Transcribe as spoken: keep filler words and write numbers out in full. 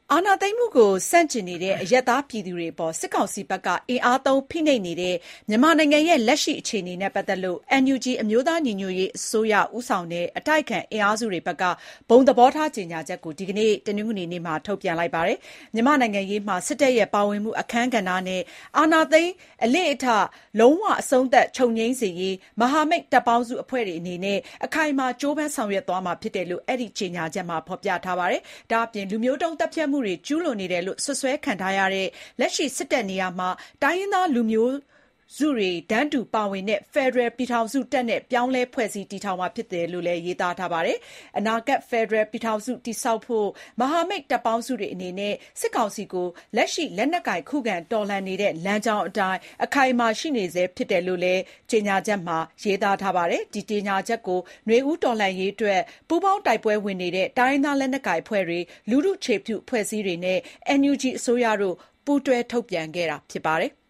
အာဏာသိမ်းမှုကိုဆန့်ကျင်နေတဲ့အရပ်သားပြည်သူတွေအပေါ်စစ်ကောင်စီဘက်ကအင်အားသုံးဖိနှိပ်နေတဲ့မြန်မာနိုင်ငံရဲ့လက်ရှိအခြေအနေနဲ့ပတ်သက်လို့ အန်ယူဂျီ အမျိုးသားညီညွတ်ရေးအစိုးရဦးဆောင်တဲ့အတိုက်အခံအင်အားစုတွေဘက်ကဘုံသဘောထားကြေညာချက်ကိုဒီကနေ့တနင်္ဂနွေနေ့မှာထုတ်ပြန်လိုက်ပါတယ်။မြန်မာနိုင်ငံရေးမှာစစ်တပ်ရဲ့ပါဝင်မှုအခမ်းကဏ္ဍနဲ့အာဏာသိမ်းအလေ့အထလုံးဝအဆုံးသတ်ချုပ်ငြိမ်းစေရေးမဟာမိတ်တပ်ပေါင်းစုအဖွဲ့တွေအနေနဲ့အခိုင်အမာကြိုးပမ်းဆောင်ရွက်သွားမှာဖြစ်တယ်လို့အဲ့ဒီကြေညာချက်မှာဖော်ပြထားပါတယ်။ဒါ့အပြင်လူမျိုးတုံးတပ်ဖြတ်မှုတွေကျူးလွန်နေတယ်လို့ဆွဆွဲခံထားရတဲ့လက်ရှိစစ်တပ်နေရာမှာတိုင်းရင်းသားလူမျိုးစုတွေတန်းတူပါဝင်တဲ့ Federal ပြည်ထောင်စုတပ်နဲ့ပြောင်းလဲဖွဲ့စည်းတည်ထောင်မှာဖြစ်တယ်လို့လည်းရေးသားထားပါတယ်။အနာဂတ် Federal ပြည်ထောင်စုတည်ဆောက်ဖို့မဟာမိတ်တပ်ပေါင်းစုတွေအနေနဲ့စစ်ကောင်စီကိုလက်ရှိလက်နက်ကိုင်ခုခံတော်လှန်နေတဲ့လမ်းကြောင်းအတိုင်းအခိုင်အမာရှိနေစေဖြစ်တယ်လို့လည်းကြေညာချက်မှာရေးသားထားပါတယ်။ဒီကြေညာချက်ကိုຫນွေဦးတော်လှန်ရေးအတွက်ပူးပေါင်းတိုက်ပွဲဝင်နေတဲ့တိုင်းရင်းသားလက်နက်ကိုင်အဖွဲ့တွေလူထုခြေပြုအဖွဲ့အစည်းတွေနဲ့ အန်ယူဂျီ အစိုးရတို့ပူးတွဲထုတ်ပြန်ခဲ့တာဖြစ်ပါတယ်။